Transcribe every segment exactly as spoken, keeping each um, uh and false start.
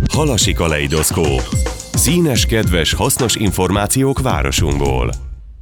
Halasi kaleidoszkóp. Színes, kedves, hasznos információk városunkból.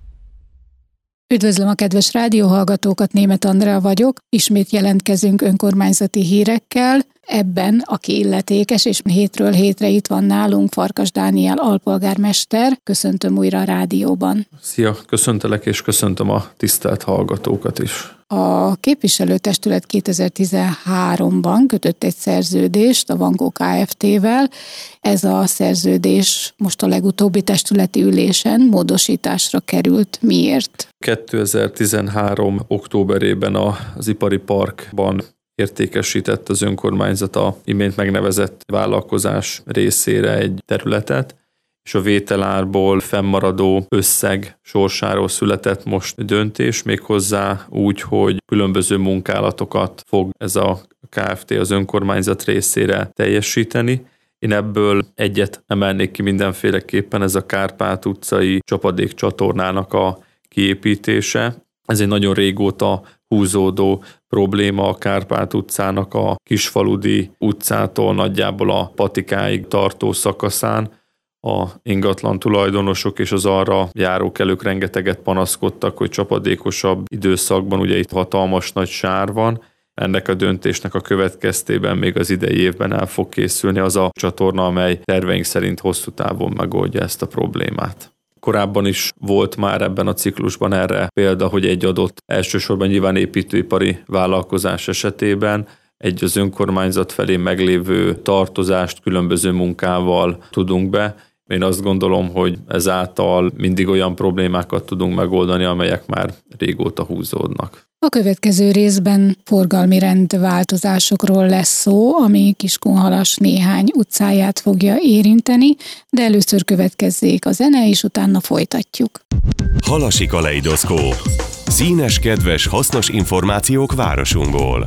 Üdvözlöm a kedves rádióhallgatókat, Németh Andrea vagyok. Ismét jelentkezünk önkormányzati hírekkel. Ebben, aki illetékes, és hétről hétre itt van nálunk, Farkas Dániel alpolgármester. Köszöntöm újra a rádióban. Szia, köszöntelek, és köszöntöm a tisztelt hallgatókat is. A képviselőtestület kétezer-tizenháromban kötött egy szerződést a Vankó Kft-vel. Ez a szerződés most a legutóbbi testületi ülésen módosításra került. Miért? kétezer-tizenhárom októberében az ipari parkban értékesített az önkormányzat a imént megnevezett vállalkozás részére egy területet, és a vételárból fennmaradó összeg sorsáról született most döntés, méghozzá úgy, hogy különböző munkálatokat fog ez a Kft. Az önkormányzat részére teljesíteni. Én ebből egyet emelnék ki mindenféleképpen, ez a Kárpát utcai csapadékcsatornának a kiépítése. Ez egy nagyon régóta húzódó probléma a Kárpát utcának a Kisfaludi utcától nagyjából a Patikáig tartó szakaszán. A ingatlan tulajdonosok és az arra járókelők rengeteget panaszkodtak, hogy csapadékosabb időszakban ugye itt hatalmas nagy sár van. Ennek a döntésnek a következtében még az idei évben el fog készülni az a csatorna, amely terveink szerint hosszú távon megoldja ezt a problémát. Korábban is volt már ebben a ciklusban erre példa, hogy egy adott elsősorban nyilván építőipari vállalkozás esetében egy az önkormányzat felé meglévő tartozást különböző munkával tudunk be. Én azt gondolom, hogy ezáltal mindig olyan problémákat tudunk megoldani, amelyek már régóta húzódnak. A következő részben forgalmi rendváltozásokról lesz szó, ami Kiskunhalas néhány utcáját fogja érinteni, de először következzék a zene, és utána folytatjuk. Halasi kaleidoszkóp. Színes, kedves, hasznos információk városunkból.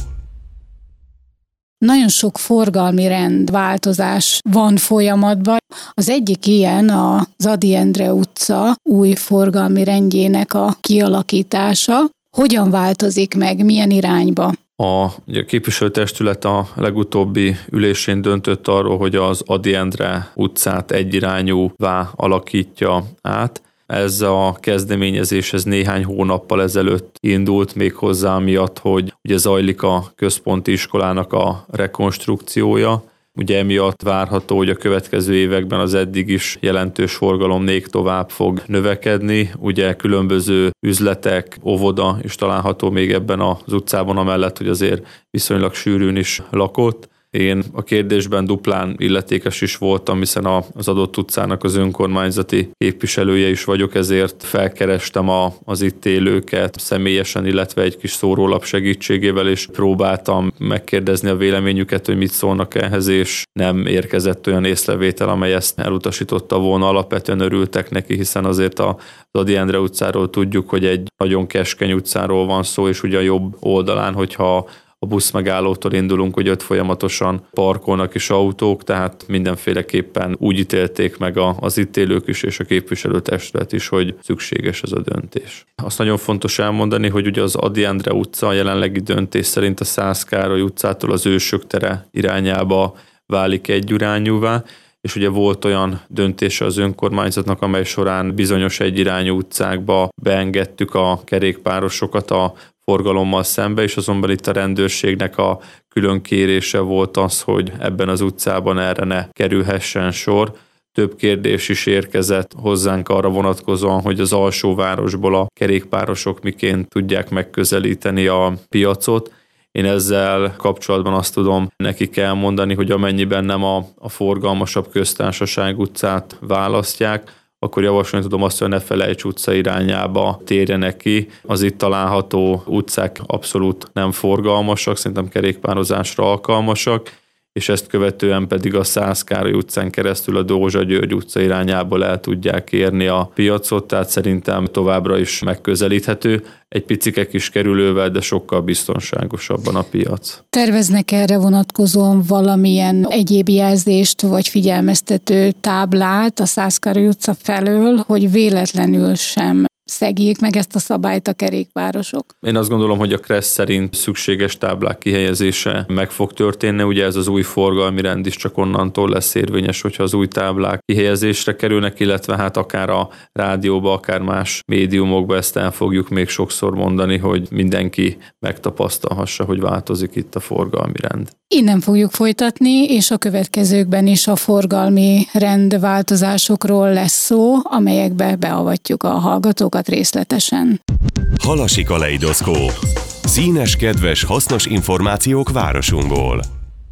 Nagyon sok forgalmi rendváltozás van folyamatban. Az egyik ilyen az Ady Endre utca új forgalmi rendjének a kialakítása. Hogyan változik meg, milyen irányba? A, ugye a képviselőtestület a legutóbbi ülésén döntött arról, hogy az Ady Endre utcát egyirányúvá alakítja át. Ez a kezdeményezés ez néhány hónappal ezelőtt indult még hozzá miatt, hogy ugye zajlik a központi iskolának a rekonstrukciója. Ugye emiatt várható, hogy a következő években az eddig is jelentős forgalom még tovább fog növekedni. Ugye különböző üzletek, óvoda is található még ebben az utcában, amellett, hogy azért viszonylag sűrűn is lakott. Én a kérdésben duplán illetékes is voltam, hiszen az adott utcának az önkormányzati képviselője is vagyok, ezért felkerestem a, az itt élőket személyesen, illetve egy kis szórólap segítségével, és próbáltam megkérdezni a véleményüket, hogy mit szólnak ehhez, és nem érkezett olyan észrevétel, amely ezt elutasította volna. Alapvetően örültek neki, hiszen azért az Ady Endre utcáról tudjuk, hogy egy nagyon keskeny utcáról van szó, és ugye a jobb oldalán, hogyha a buszmegállótól indulunk, hogy ott folyamatosan parkolnak is autók, tehát mindenféleképpen úgy ítélték meg az itt élők is és a képviselőtestület is, hogy szükséges ez a döntés. Azt nagyon fontos elmondani, hogy ugye az Ady Endre utca a jelenlegi döntés szerint a Szász Károly utcától az Ősök tere irányába válik egyirányúvá, és ugye volt olyan döntése az önkormányzatnak, amely során bizonyos egyirányú utcákba beengedtük a kerékpárosokat a forgalommal szembe, és azonban itt a rendőrségnek a külön kérése volt az, hogy ebben az utcában erre ne kerülhessen sor. Több kérdés is érkezett hozzánk arra vonatkozóan, hogy az alsóvárosból a kerékpárosok miként tudják megközelíteni a piacot. Én ezzel kapcsolatban azt tudom nekik elmondani, hogy amennyiben nem a, a forgalmasabb Köztársaság utcát választják, akkor javasolni tudom azt, hogy Ne Felejts utca irányába térjenek ki. Az itt található utcák abszolút nem forgalmasak, szerintem kerékpározásra alkalmasak, és ezt követően pedig a Szász Károly utcán keresztül a Dózsa György utca irányából el tudják érni a piacot, tehát szerintem továbbra is megközelíthető. Egy picike kis kerülővel, de sokkal biztonságosabban a piac. Terveznek erre vonatkozóan valamilyen egyéb jelzést vagy figyelmeztető táblát a Szász Károly utca felől, hogy véletlenül sem szegjék meg ezt a szabályt a kerékpárosok? Én azt gondolom, hogy a Kressz szerint szükséges táblák kihelyezése meg fog történni. Ugye ez az új forgalmi rend is csak onnantól lesz érvényes, hogyha az új táblák kihelyezésre kerülnek, illetve hát akár a rádióba, akár más médiumokba ezt el fogjuk még sokszor mondani, hogy mindenki megtapasztalhassa, hogy változik itt a forgalmi rend. Innen fogjuk folytatni, és a következőkben is a forgalmi rendváltozásokról lesz szó, amelyekbe beavatjuk a hallgatókat részletesen. Halasi kaleidoszkóp. Színes, kedves, hasznos információk városunkból.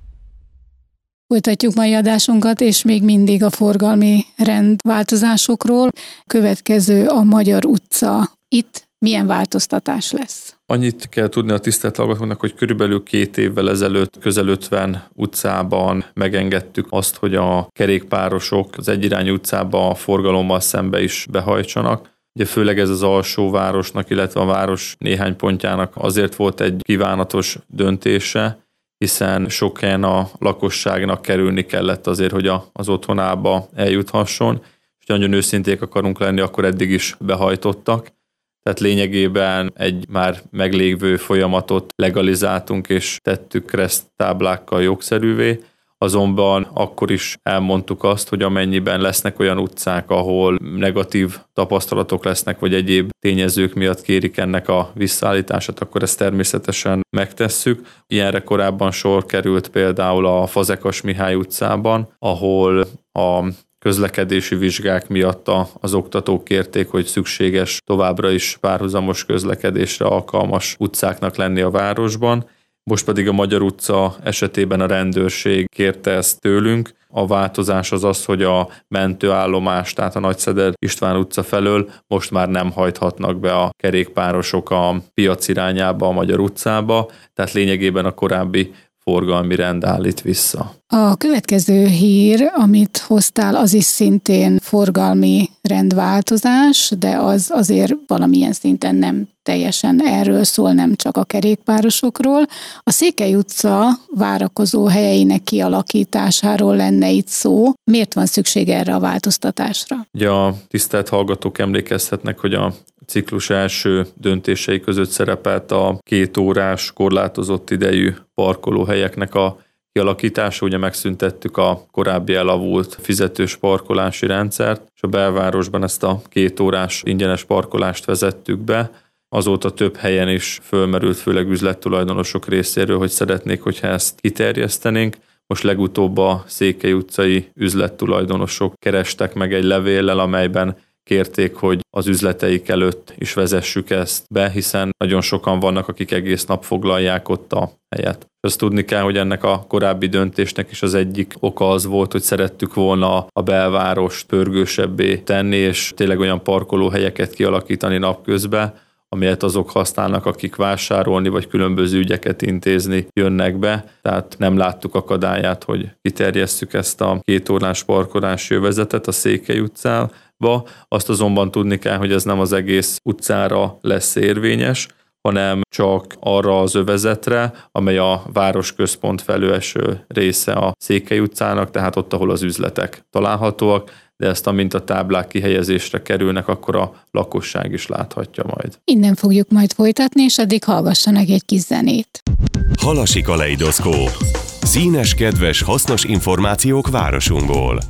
Folytatjuk mai adásunkat, és még mindig a forgalmi rendváltozásokról. Következő a Magyar utca. Itt milyen változtatás lesz? Annyit kell tudni a tisztelt hallgatóknak, hogy körülbelül két évvel ezelőtt közel ötven utcában megengedtük azt, hogy a kerékpárosok az egyirányú utcába a forgalommal szembe is behajtsanak. Ugye főleg ez az alsóvárosnak, illetve a város néhány pontjának azért volt egy kívánatos döntése, hiszen sok helyen a lakosságnak kerülni kellett azért, hogy az otthonába eljuthasson, és ha nagyon őszinték akarunk lenni, akkor eddig is behajtottak. Tehát lényegében egy már meglévő folyamatot legalizáltunk és tettük kereszttáblákkal jogszerűvé, azonban akkor is elmondtuk azt, hogy amennyiben lesznek olyan utcák, ahol negatív tapasztalatok lesznek, vagy egyéb tényezők miatt kérik ennek a visszaállítását, akkor ezt természetesen megtesszük. Ilyenre korábban sor került például a Fazekas Mihály utcában, ahol a közlekedési vizsgák miatt az oktatók kérték, hogy szükséges továbbra is párhuzamos közlekedésre alkalmas utcáknak lenni a városban. Most pedig a Magyar utca esetében a rendőrség kérte ezt tőlünk. A változás az az, hogy a mentőállomás, tehát a Nagyszeder István utca felől most már nem hajthatnak be a kerékpárosok a piac irányába, a Magyar utcába, tehát lényegében a korábbi forgalmi rend állít vissza. A következő hír, amit hoztál, az is szintén forgalmi rendváltozás, de az azért valamilyen szinten nem teljesen erről szól, nem csak a kerékpárosokról. A Székely utca várakozó helyeinek kialakításáról lenne itt szó. Miért van szükség erre a változtatásra? Ugye a tisztelt hallgatók emlékezhetnek, hogy a ciklus első döntései között szerepelt a két órás korlátozott idejű parkolóhelyeknek a kialakítása. Ugye megszüntettük a korábbi elavult fizetős parkolási rendszert, és a belvárosban ezt a két órás ingyenes parkolást vezettük be. Azóta több helyen is fölmerült, főleg üzlettulajdonosok részéről, hogy szeretnék, hogyha ezt kiterjesztenénk. Most legutóbb a Székely utcai üzlettulajdonosok kerestek meg egy levéllel, amelyben kérték, hogy az üzleteik előtt is vezessük ezt be, hiszen nagyon sokan vannak, akik egész nap foglalják ott a helyet. Azt tudni kell, hogy ennek a korábbi döntésnek is az egyik oka az volt, hogy szerettük volna a belvárost pörgősebbé tenni, és tényleg olyan parkolóhelyeket kialakítani napközben, amelyet azok használnak, akik vásárolni vagy különböző ügyeket intézni jönnek be. Tehát nem láttuk akadályát, hogy kiterjesszük ezt a két órás parkolási övezetet a Székely utcába. Azt azonban tudni kell, hogy ez nem az egész utcára lesz érvényes, hanem csak arra az övezetre, amely a városközpont felől eső része a Székely utcának, tehát ott, ahol az üzletek találhatóak, de ezt amint a táblák kihelyezésre kerülnek, akkor a lakosság is láthatja majd. Innen fogjuk majd folytatni, és addig hallgassanak egy kis zenét. Halasi kaleidoszkóp. Színes, kedves, hasznos információk városunkból.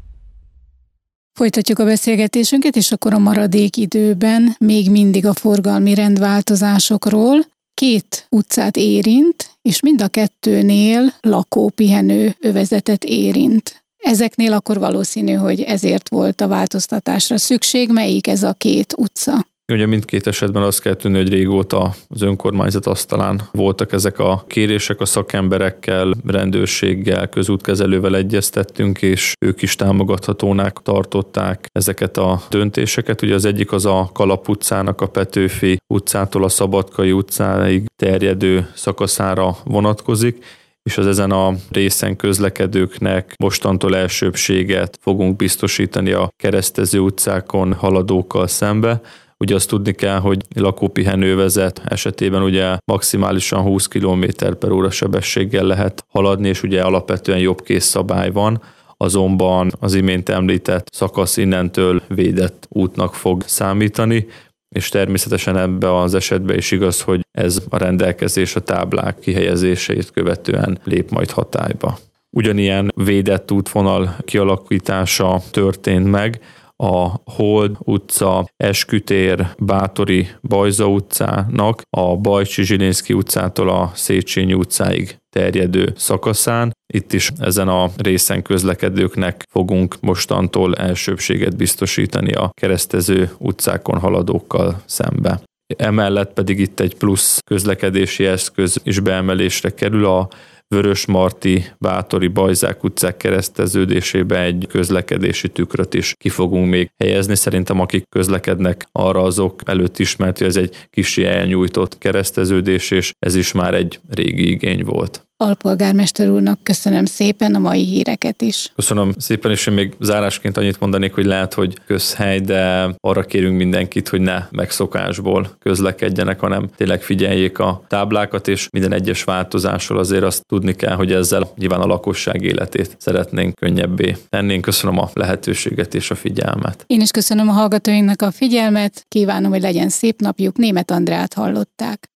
Folytatjuk a beszélgetésünket, és akkor a maradék időben még mindig a forgalmi rendváltozásokról. Két utcát érint, és mind a kettőnél lakópihenő övezetet érint. Ezeknél akkor valószínű, hogy ezért volt a változtatásra szükség. Melyik ez a két utca? Ugye mindkét esetben azt kell tudni, hogy régóta az önkormányzat asztalán voltak ezek a kérések, a szakemberekkel, rendőrséggel, közútkezelővel egyeztettünk, és ők is támogathatónak tartották ezeket a döntéseket. Ugye az egyik az a Kalap utcának a Petőfi utcától a Szabadkai utcáig terjedő szakaszára vonatkozik, és az ezen a részen közlekedőknek mostantól elsőbbséget fogunk biztosítani a keresztező utcákon haladókkal szembe. Ugye azt tudni kell, hogy lakópihenővezet esetében ugye maximálisan húsz kilométer per óra sebességgel lehet haladni, és ugye alapvetően jobbkész szabály van, azonban az imént említett szakasz innentől védett útnak fog számítani, és természetesen ebbe az esetben is igaz, hogy ez a rendelkezés a táblák kihelyezését követően lép majd hatályba. Ugyanilyen védett útvonal kialakítása történt meg a Hold utca, Eskütér, Bátori, Bajza utcának a Bajcsi-Zsilinszky utcától a Széchenyi utcáig terjedő szakaszán. Itt is ezen a részen közlekedőknek fogunk mostantól elsőbséget biztosítani a keresztező utcákon haladókkal szembe. Emellett pedig itt egy plusz közlekedési eszköz is beemelésre kerül, a Vörösmarty, Bátori, Bajzák utcák kereszteződésébe egy közlekedési tükröt is ki fogunk még helyezni. Szerintem akik közlekednek, arra azok előtt ismert, hogy ez egy kicsi elnyújtott kereszteződés, és ez is már egy régi igény volt. Alpolgármester úrnak köszönöm szépen a mai híreket is. Köszönöm szépen, és én még zárásként annyit mondanék, hogy lehet, hogy közhely, de arra kérünk mindenkit, hogy ne megszokásból közlekedjenek, hanem tényleg figyeljék a táblákat, és minden egyes változásról azért azt tudni kell, hogy ezzel nyilván a lakosság életét szeretnénk könnyebbé tenni. Köszönöm a lehetőséget és a figyelmet. Én is köszönöm a hallgatóinknak a figyelmet, kívánom, hogy legyen szép napjuk. Németh Andreát hallották.